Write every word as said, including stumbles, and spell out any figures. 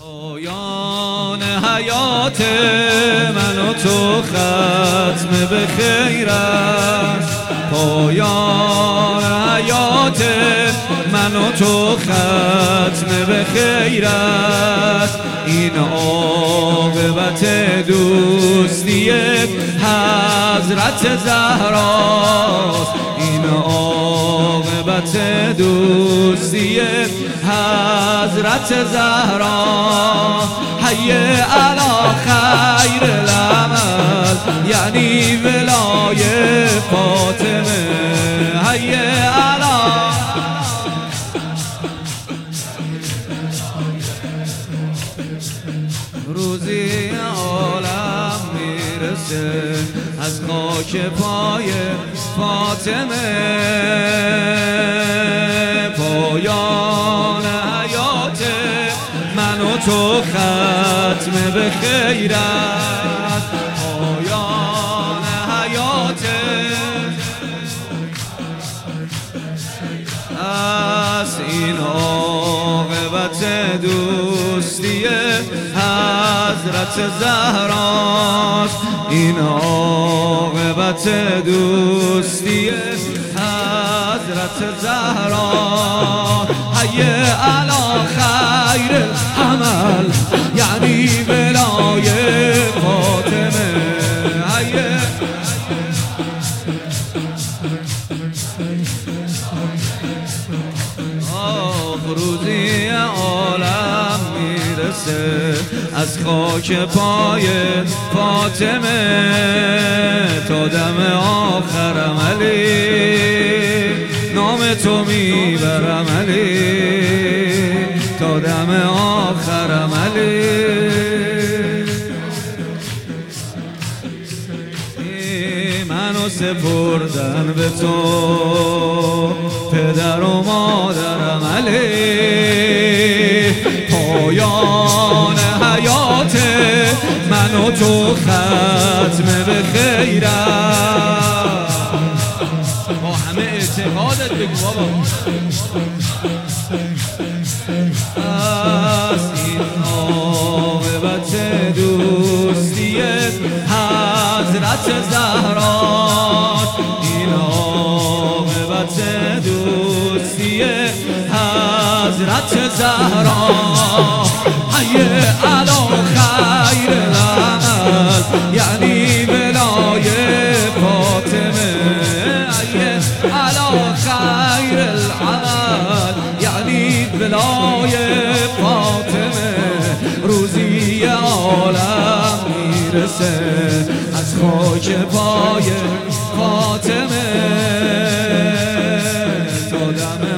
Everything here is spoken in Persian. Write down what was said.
پایان حیات من و تو ختم به خیر است. پایان حیات من و تو ختم به خیر است. این عاقبت دوستی حضرت زهراست. این عاقبت دوستی حضرت زهرا. حی علی خیر العمل یعنی ولای فاطمه. حی علی روزی عالم میرسه از خاک پای فاطمه. پایان حیات من و تو ختم به خیر است. پایان حیات از این عاقبت دوستی حضرت زهراست. این عاقبت دوستی حضرت زهرا. حی علی خیر العمل یعنی ولای فاطمه. حی آخ روزی عالم میرسه از خاک پای فاطمه تا دم آخرم علی نام تو میبرم علی تا دم آخرم علی. منو سپردن به تو پدر و مادرم علی. پایان حیات من و تو ختم به خیر است. با همه اعتقادت بگو بابا. از این عاقبت دوستی حضرت زهراست. این عاقبت دوستی حضرت زهرا. حی علی خیر العمل یعنی ولای فاطمه. حی علی خیر العمل یعنی ولای فاطمه. روزی عالم میرسه از خاک پای فاطمه تا دم